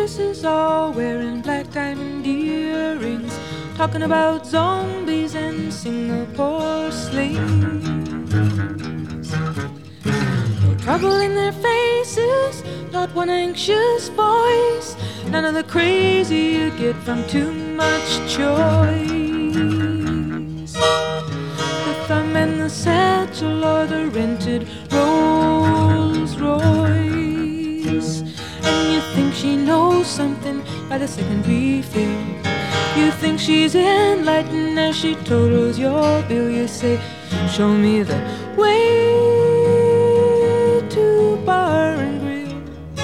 waitresses all wearing black diamond earrings, talking about zombies and Singapore slings. No trouble in their faces, not one anxious voice, none of the crazy you get from too much choice. The thumb and the satchel or the rented Rolls Royce, and you think she knows something by the second refill. You think she's enlightened as she totals your bill. You say, show me the way to Bar and Grill.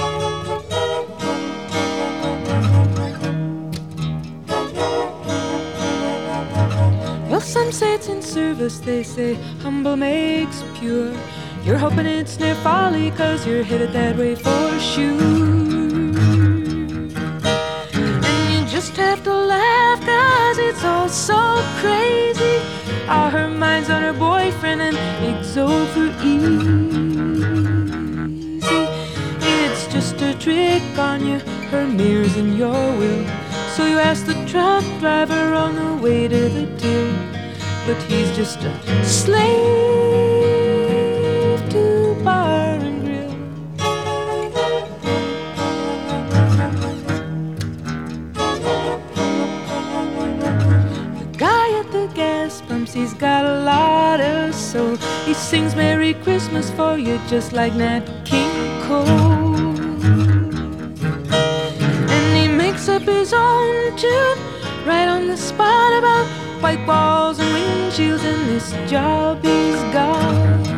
Well, some say it's in service, they say humble makes pure. You're hoping it's near folly, 'cause you're headed that way for sure. Just have to laugh, 'cause it's all so crazy. All her mind's on her boyfriend and eggs over easy. It's just a trick on you, her mirror's in your will. So you ask the truck driver on the way to the till, but he's just a slave to Bar and Grill. He's got a lot of soul. He sings Merry Christmas for you just like Nat King Cole. And he makes up his own tune right on the spot about white walls and windshields and this job he's got.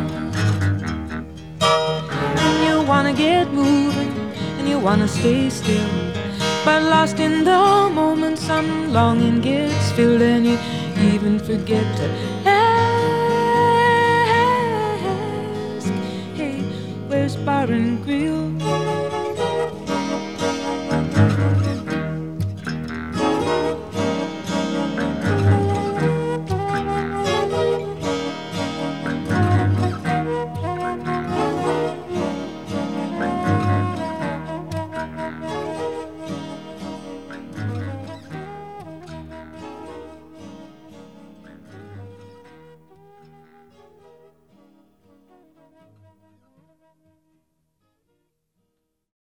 And you wanna get moving and you wanna stay still, but lost in the moment some longing gets filled, and you even forget to ask, hey, where's Bar and Grill?